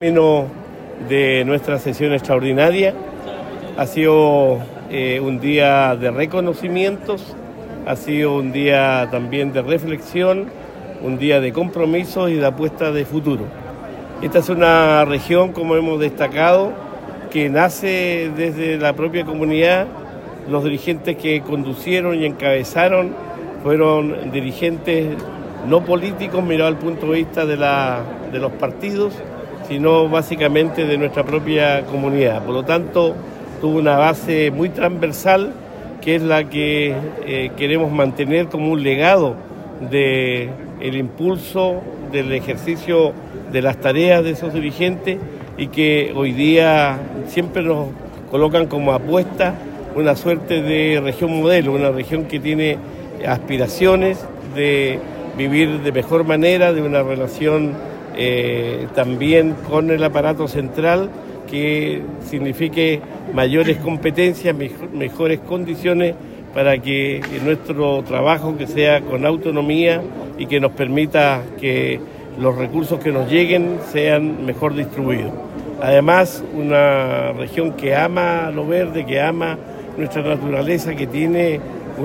Término de nuestra sesión extraordinaria, ha sido un día de reconocimientos, ha sido un día también de reflexión, un día de compromiso y de apuesta de futuro. Esta es una región, como hemos destacado, que nace desde la propia comunidad. Los dirigentes que conducieron y encabezaron fueron dirigentes no políticos, mirados al punto de vista de los partidos, sino básicamente de nuestra propia comunidad. Por lo tanto, tuvo una base muy transversal, que es la que queremos mantener como un legado del impulso del ejercicio de las tareas de esos dirigentes, y que hoy día siempre nos colocan como apuesta una suerte de región modelo, una región que tiene aspiraciones de vivir de mejor manera, de una relación también con el aparato central que signifique mayores competencias, mejores condiciones para que nuestro trabajo que sea con autonomía y que nos permita que los recursos que nos lleguen sean mejor distribuidos. Además, una región que ama lo verde, que ama nuestra naturaleza, que tiene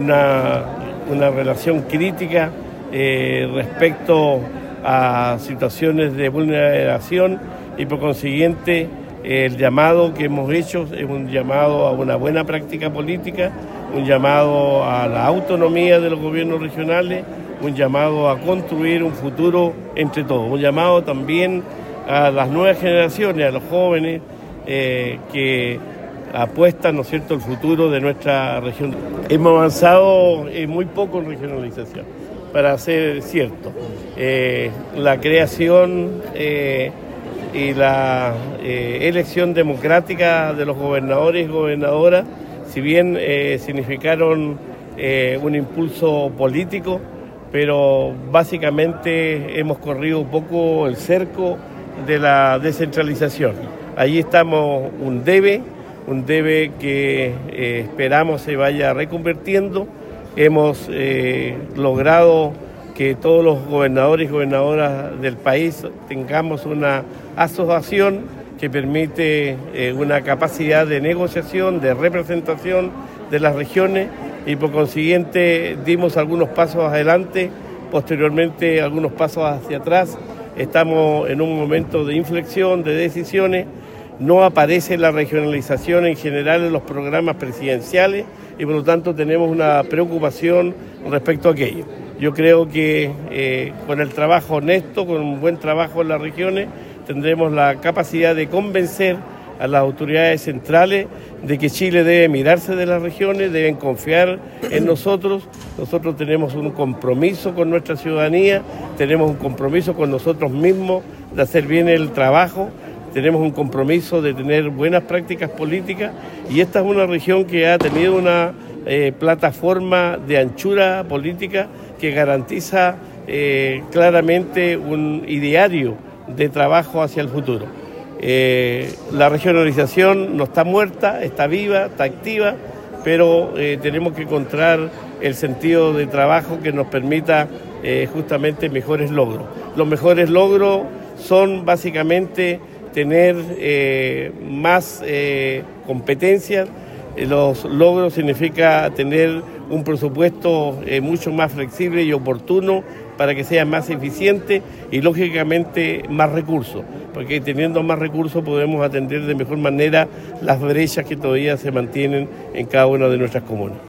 una relación crítica respecto a situaciones de vulneración, y por consiguiente el llamado que hemos hecho es un llamado a una buena práctica política, un llamado a la autonomía de los gobiernos regionales, un llamado a construir un futuro entre todos, un llamado también a las nuevas generaciones, a los jóvenes que apuestan, ¿no es cierto?, el futuro de nuestra región. Hemos avanzado muy poco en regionalización, para ser cierto. La creación y la elección democrática de los gobernadores y gobernadoras, si bien significaron un impulso político, pero básicamente hemos corrido un poco el cerco de la descentralización. Allí estamos un debe que esperamos se vaya reconvirtiendo. Hemos logrado que todos los gobernadores y gobernadoras del país tengamos una asociación que permite una capacidad de negociación, de representación de las regiones, y por consiguiente dimos algunos pasos adelante, posteriormente algunos pasos hacia atrás. Estamos en un momento de inflexión, de decisiones. No aparece la regionalización en general en los programas presidenciales, y por lo tanto tenemos una preocupación respecto a aquello. Yo creo que con el trabajo honesto, con un buen trabajo en las regiones, tendremos la capacidad de convencer a las autoridades centrales de que Chile debe mirarse de las regiones, deben confiar en nosotros. Nosotros tenemos un compromiso con nuestra ciudadanía, tenemos un compromiso con nosotros mismos de hacer bien el trabajo, tenemos un compromiso de tener buenas prácticas políticas, y esta es una región que ha tenido una plataforma de anchura política que garantiza claramente un ideario de trabajo hacia el futuro. La regionalización no está muerta, está viva, está activa, pero tenemos que encontrar el sentido de trabajo que nos permita justamente mejores logros. Los mejores logros son básicamente tener más competencias. Los logros significa tener un presupuesto mucho más flexible y oportuno para que sea más eficiente, y lógicamente más recursos, porque teniendo más recursos podemos atender de mejor manera las brechas que todavía se mantienen en cada una de nuestras comunas.